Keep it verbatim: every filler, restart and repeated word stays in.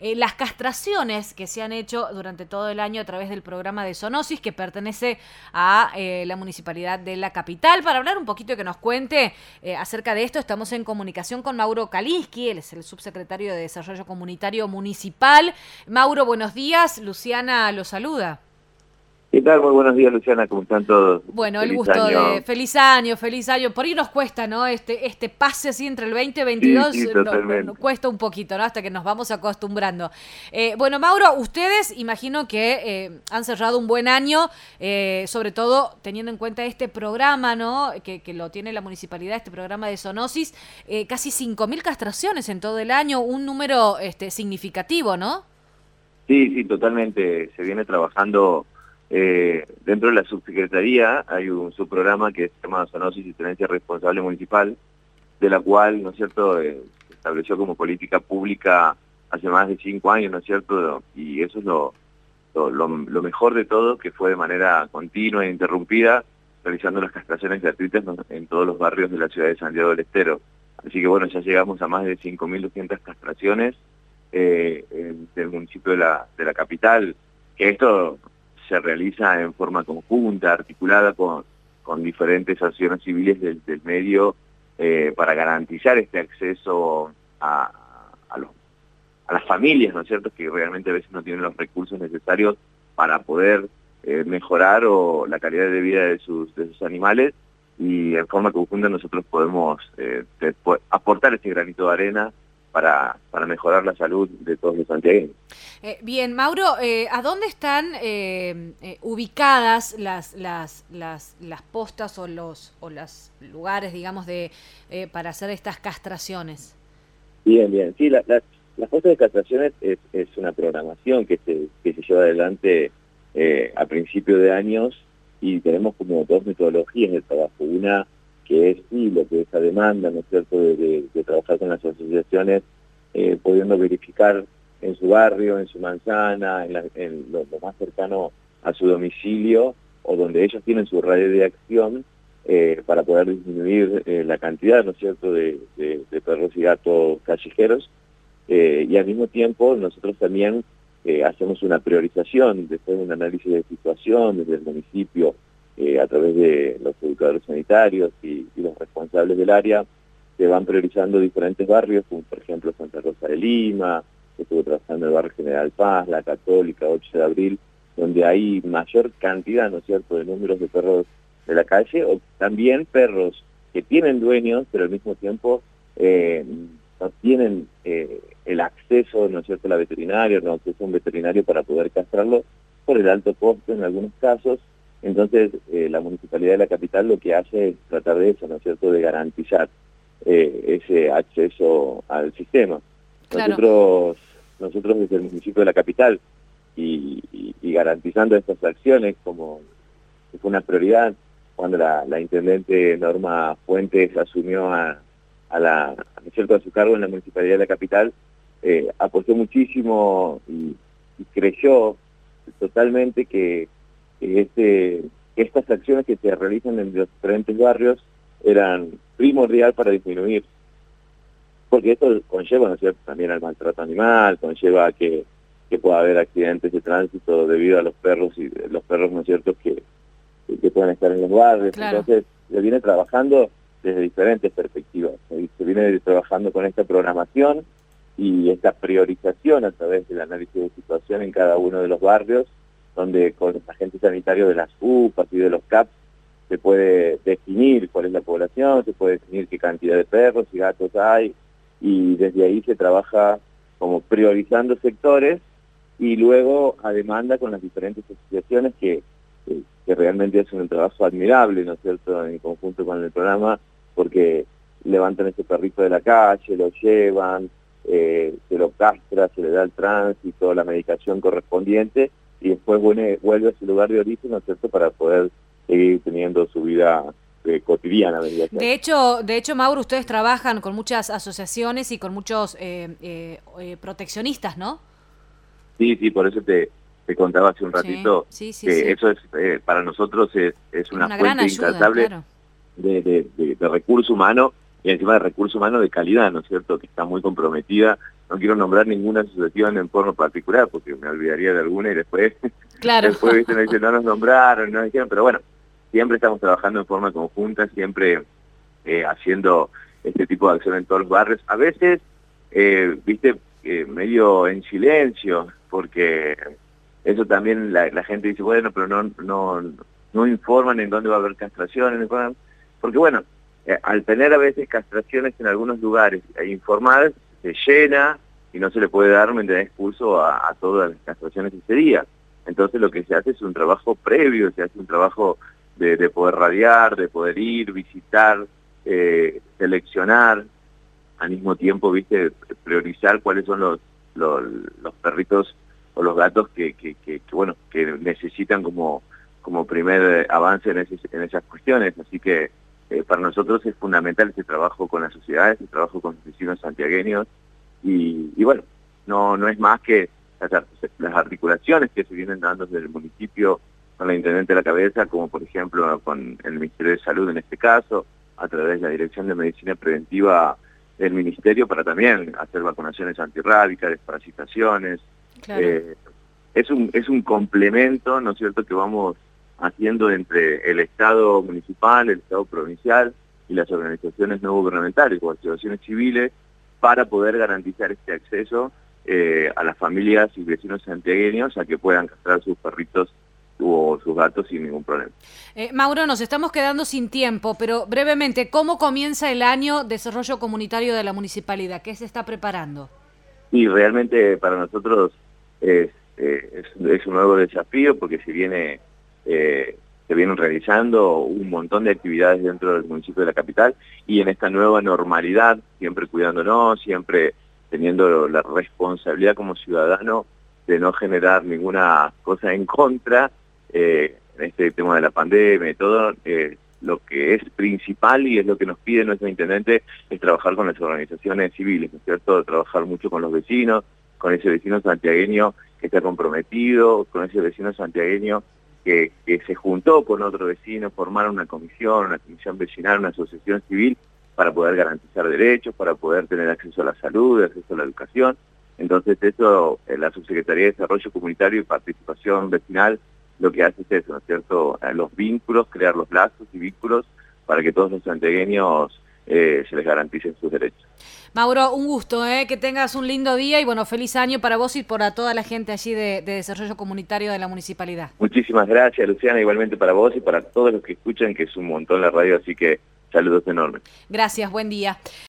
eh, las castraciones que se han hecho durante todo el año a través del programa de Zoonosis, que pertenece a eh, la Municipalidad de la Capital. Para hablar un poquito y que nos cuente eh, acerca de esto, estamos en comunicación con Mauro Kaliski, él es el subsecretario de Desarrollo Comunitario Municipal. Mauro, buenos días. Luciana lo saluda. ¿Qué tal? Muy buenos días, Luciana, ¿cómo están todos? Bueno, Feliz el gusto año. de... Feliz año, feliz año. Por ahí nos cuesta, ¿no? Este este pase así entre el veinte y veintidós, Sí, sí, no, no, no, totalmente. cuesta un poquito, ¿no? Hasta que nos vamos acostumbrando. Eh, bueno, Mauro, ustedes imagino que eh, han cerrado un buen año, eh, sobre todo teniendo en cuenta este programa, ¿no? Que, que lo tiene la municipalidad, este programa de zoonosis, eh, casi cinco mil castraciones en todo el año, un número este, significativo, ¿no? Sí, sí, totalmente. Se viene trabajando eh, dentro de la subsecretaría. Hay un subprograma que se llama Zoonosis y Tenencia Responsable Municipal, de la cual, ¿no es cierto?, eh, se estableció como política pública hace más de cinco años, ¿no es cierto? Y eso es lo, lo, lo, lo mejor de todo, que fue de manera continua e interrumpida, realizando las castraciones gratuitas en todos los barrios de la ciudad de Santiago del Estero. Así que bueno, ya llegamos a más de cinco mil doscientas castraciones eh, en, del municipio de la, de la capital, que esto se realiza en forma conjunta, articulada con, con diferentes acciones civiles del, del medio, eh, para garantizar este acceso a, a, los, a las familias, ¿no es cierto?, que realmente a veces no tienen los recursos necesarios para poder eh, mejorar o la calidad de vida de sus, de sus animales, y en forma conjunta nosotros podemos eh, después, aportar este granito de arena para, para mejorar la salud de todos los santiagueños. Eh, bien, Mauro, eh, ¿a dónde están eh, eh, ubicadas las, las, las, las postas o los o los lugares, digamos, de eh, para hacer estas castraciones? Bien, bien. Sí, la, la, las postas de castraciones es, es una programación que se, que se lleva adelante eh, a principio de años, y tenemos como dos metodologías de trabajo. Una que es sí, lo que esa demanda, ¿no es cierto?, de, de, de trabajar con las asociaciones, eh, pudiendo verificar en su barrio, en su manzana, en, la, en lo, lo más cercano a su domicilio, o donde ellos tienen su radio de acción, eh, para poder disminuir eh, la cantidad, ¿no es cierto?, de, de, de perros y gatos callejeros, eh, y al mismo tiempo nosotros también eh, hacemos una priorización, después de un análisis de situación desde el municipio, eh, a través de los educadores sanitarios y, y los responsables del área, se van priorizando diferentes barrios, como por ejemplo Santa Rosa de Lima, estuve trabajando en el barrio General Paz, La Católica, ocho de abril, donde hay mayor cantidad, ¿no es cierto?, de números de perros de la calle, o también perros que tienen dueños, pero al mismo tiempo eh, no tienen eh, el acceso, ¿no es cierto?, a la veterinaria, no acceso a un veterinario para poder castrarlo por el alto costo en algunos casos. Entonces, eh, la Municipalidad de la Capital lo que hace es tratar de eso, ¿no es cierto?, de garantizar eh, ese acceso al sistema. Claro. Nosotros, nosotros desde el municipio de la Capital, y, y, y garantizando estas acciones como que fue una prioridad cuando la, la intendente Norma Fuentes asumió a, a, la, ¿no es cierto?, a su cargo en la Municipalidad de la Capital, eh, apostó muchísimo y, y creyó totalmente que, que este, estas acciones que se realizan en los diferentes barrios eran primordial para disminuir, porque esto conlleva, ¿no es cierto?, también al maltrato animal, conlleva a que, que pueda haber accidentes de tránsito debido a los perros, y los perros, ¿no es cierto?, que, que puedan estar en los barrios. Claro. Entonces se viene trabajando desde diferentes perspectivas, se viene trabajando con esta programación y esta priorización a través del análisis de situación en cada uno de los barrios, donde con los agentes sanitarios de las U P A s y de los C A P se puede definir cuál es la población, se puede definir qué cantidad de perros y gatos hay, y desde ahí se trabaja como priorizando sectores, y luego a demanda con las diferentes asociaciones que, que, que realmente hacen un trabajo admirable, ¿no es cierto?, en conjunto con el programa, porque levantan ese perrito de la calle, lo llevan, eh, se lo castra, se le da el tránsito, la medicación correspondiente, y después vuelve, vuelve a su lugar de origen, ¿no es cierto?, para poder seguir teniendo su vida eh, cotidiana. De hecho, de hecho, Mauro, ustedes trabajan con muchas asociaciones y con muchos eh, eh, eh, proteccionistas, ¿no? Sí, sí, por eso te, te contaba hace un ratito, sí, sí, sí, que sí. eso es eh, para nosotros es, es una, una fuente incansable, claro, de, de, de, de recurso humano, y encima de recurso humano de calidad, ¿no es cierto?, que está muy comprometida no quiero nombrar ninguna asociación en forma particular, porque me olvidaría de alguna y después, claro. después ¿viste? Me dicen, no nos nombraron, no nos dijeron, pero bueno, siempre estamos trabajando en forma conjunta, siempre eh, haciendo este tipo de acción en todos los barrios, a veces, eh, viste, eh, medio en silencio, porque eso también la, la gente dice, bueno, pero no, no, no informan en dónde va a haber castraciones, porque bueno, eh, al tener a veces castraciones en algunos lugares e informadas, se llena y no se le puede dar un expulso a, a todas las castraciones ese día. Entonces lo que se hace es un trabajo previo, se hace un trabajo de, de poder radiar, de poder ir, visitar, eh, seleccionar, al mismo tiempo, viste, priorizar cuáles son los, los, los perritos o los gatos que, que, que, que bueno, que necesitan como, como primer avance en, ese, en esas cuestiones. Así que eh, para nosotros es fundamental ese trabajo con la sociedad, ese trabajo con los vecinos santiagueños, y, y bueno, no, no es más que las, las articulaciones que se vienen dando desde el municipio con la Intendente de la Cabeza, como por ejemplo con el Ministerio de Salud en este caso, a través de la Dirección de Medicina Preventiva del Ministerio, para también hacer vacunaciones antirrábicas, desparasitaciones. Claro. Eh, es un es un complemento, ¿no es cierto?, que vamos haciendo entre el Estado municipal, el Estado provincial y las organizaciones no gubernamentales o asociaciones civiles para poder garantizar este acceso eh, a las familias y vecinos santiagueños a que puedan castrar sus perritos o sus gatos sin ningún problema. Eh, Mauro, nos estamos quedando sin tiempo, pero brevemente, ¿cómo comienza el año de desarrollo comunitario de la municipalidad? ¿Qué se está preparando? Y realmente para nosotros es, eh, es, es un nuevo desafío, porque se viene eh, se vienen realizando un montón de actividades dentro del municipio de la capital, y en esta nueva normalidad, siempre cuidándonos, siempre teniendo la responsabilidad como ciudadano de no generar ninguna cosa en contra, eh, en este tema de la pandemia y todo, eh, lo que es principal y es lo que nos pide nuestro intendente es trabajar con las organizaciones civiles, ¿no es cierto?, trabajar mucho con los vecinos, con ese vecino santiagueño que está comprometido, con ese vecino santiagueño que, que se juntó con otro vecino, formaron una comisión, una comisión vecinal, una asociación civil para poder garantizar derechos, para poder tener acceso a la salud, acceso a la educación. Entonces eso, la Subsecretaría de Desarrollo Comunitario y Participación Vecinal lo que hace es eso, ¿no es cierto?, los vínculos, crear los lazos y vínculos para que todos los santiagueños eh, se les garanticen sus derechos. Mauro, un gusto, ¿eh? Que tengas un lindo día y bueno, feliz año para vos y para toda la gente allí de, de Desarrollo Comunitario de la Municipalidad. Muchísimas gracias, Luciana, igualmente para vos y para todos los que escuchan, que es un montón la radio, así que saludos enormes. Gracias, buen día.